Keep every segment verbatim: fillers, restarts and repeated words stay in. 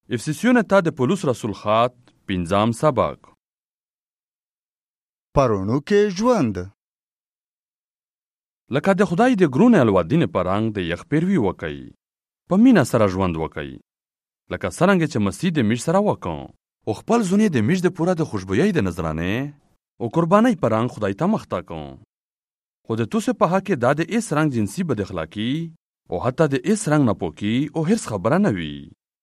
افسسیون ته د پولس رسول خط پنځم سبق. پرونو کې ژوند. لکه د خدای د ګرونه الودین پرنګ د یخ پیروي وکي، په مینا سره ژوند وکي، لکه څنګه چې مسیح د میش سره وکړ او خپل ځونی د میش د پوره د خوشبویۍ د نظرانه او قربانۍ پرنګ خدای ته مخته کړ. خو د توسه په حق کې د ایس رنگ جنسي بد اخلاقی او حتی د ایس رنگ نه پوکي او هرڅ خبره نه وي،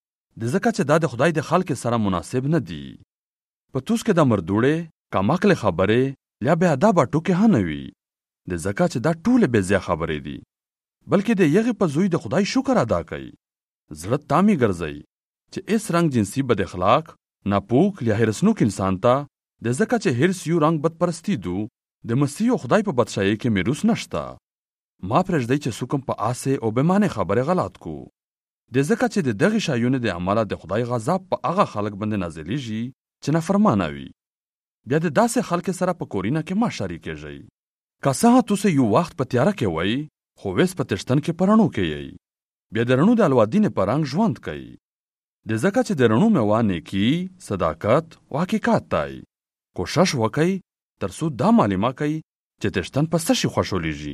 د ځکه چې دا د خدای د خلق سره مناسب نه دی. په توس کې د مردوړې کماکل خبره یا به ادب ټوکې نه وي، د ځکه چې دا ټول به ځای خبرې دي، بلکې د یغه په زوی د خدای شکر ادا کوي. زړه تامي ګرځي چې ایس رنگ جنسي بد اخلاق ناپوک یا هرسنوک انسان ته د ځکه چې هرڅ یو رنگ بد پرستی دو د مسیح او خدای په بدشاهي کې میروس نشتا. ما پرېږدی چې سکم په آسه او به معنی خبره غلط کو، د ځکه چې د دغه شایونه د عمله د خدای غضب په هغه خلک باندې نازلېږي چې نافرمانه وي. بیا د داسې خلک سره په کورینه کې ما شریکېږي. که څه تاسو یو وخت په تیاره کې وای، خو وس په تشتن کې پرانو کې یی، بیا د رڼو د الوادین پرنګ ژوند کوي. د ځکه چې د رڼو میوانه کې صداقت او حقیقت دی. کوشش وکړئ ترڅو دا معلومه کوي چې تشتن په څه شي خوشولېږي.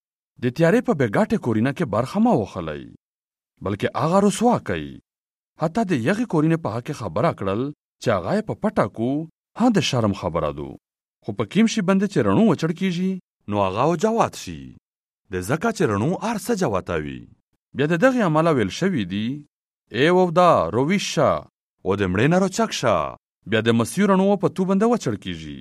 د تیارې په بګاټه کورینه کې برخه ما وخلای، بلکې هغه رسوا کوي. حتی د یغه کورینه په حق خبره کړل چې هغه په پټه کو، ها د شرم خبره دو. خو په کیم شي بنده چې رڼو وچړ کیږي نو هغه او جوات شي، د ځکه چې رڼو ارسه جواتوي. بیا د دغه عمل ویل شوی دی ای و دا رويشه او د مړې نه روچکشه، بیا د مسیح رڼو په تو بنده وچړ کیږي.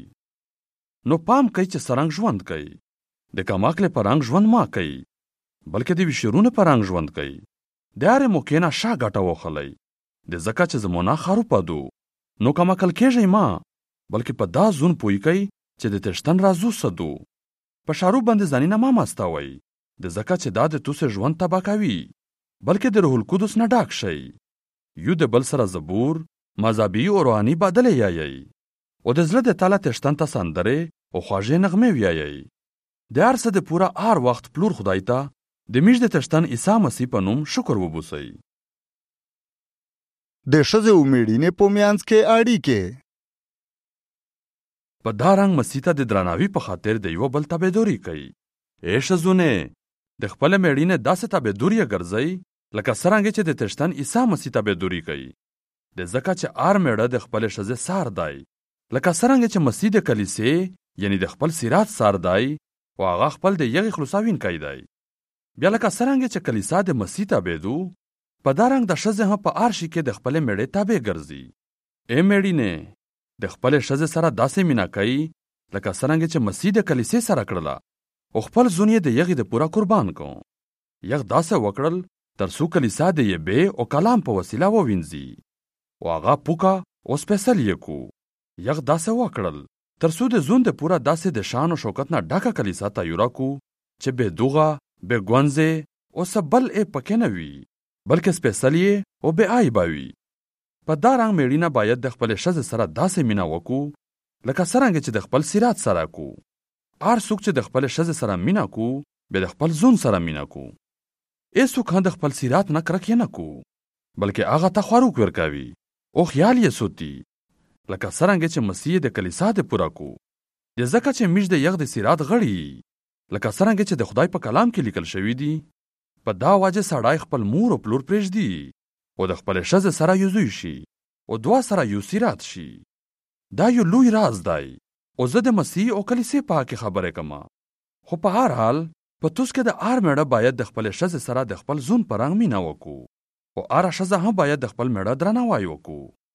نو پام کوي چې سرنګ ژوند کوي، د کماکل پرنګ ژوند ما کوي، بلکې د وشورونه پرنګ ژوند کوي. د هر موکینا شا غټه وخلای، د ځکه چې زمونه خارو پدو نو کماکل کېږي ما، بلکې په دا زون پوي کوي چې د تشتن رازو سدو. په شارو باندې ځانینه ما ماستوي، د ځکه چې دا د توسه ژوند تبا کوي، بلکې د روح القدس نه ډاک شي. یو د بل سره زبور مذهبي او روحاني بدلې یایي، او د زړه د تعالی تشتن ته سندره او خواږه نغمه ویایي. د هر څه د پورا هر وخت پلور خدای ته د میش د تشتن عیسی مسیح په نوم شکر وبوسئ. د ښځې او میړینې په میانځ کې اړیکې. په دا رنګ مسیح ته د درناوي په خاطر د یو بل تابعداري کوي. ای ښځونه د خپل میړینې داسې تابعداري ګرځئ لکه څنګه چې د تشتن عیسی مسیح تابعداري کوي، د ځکه چې هر میړه د خپل ښځې سار دی، لکه څنګه چې مسیح د کلیسې یعنی د خپل سیرات سار دی او هغه خپل د یغې خلاصاوین کوي دی. بیا لکه څنګه چې کلیسا د مسیح تابع دو، په دا رنګ د ښځې هم په هر شي کې د خپل میړې تابع ګرځي. ای میړینې د خپل ښځې سره داسې مینا کوي لکه څنګه چې مسیح د کلیسې سره کړله او خپل ځون یې د یغې د پورا قربان کو. یغ داسې وکړل ترڅو کلیسا د یبه او کلام په وسیله ووینځي او هغه پوکا او سپیشل یې کو. یغ داسې وکړل ترڅو د ځون د پورا داسې د شان او شوکت نه ډکه کلیسا تیار کو چې به دوغه به ګونځه او سبل ای پکې نه وي، بلکې سپیشل یې او به آی باوي. په دا رنګ میړینه باید د خپل ښځې سره داسې مینا وکړو لکه څنګه چې د خپل سیرات سره کو. هر څوک چې د خپل ښځې سره مینا کو به د خپل ځون سره مینا کو. ایڅوک هم د خپل سیرات نه کرکه نه کو، بلکې هغه ته خواروک ورکوي او خیال یې سوتي لکه څنګه چې مسیح د کلیسا د پورا کو. د ځکه چې میش د یغ د سیرات غړي لکه څنګه چې د خدای په کلام کې لیکل شوی دی، په دا واجه سړی خپل مور او پلور پرېږدي او د خپل ښځې سره یوځای شي او دوا سره یو سیرات شي. دا یو لوی راز دی او زه د مسیح او کلیسې په حق خبره کوم. خو په هر حال په توس کې د هر میړه باید د خپل ښځې سره د خپل ځون پرنګ مینا وکړو او هر ښځه هم باید د خپل میړه درناوی وکړو.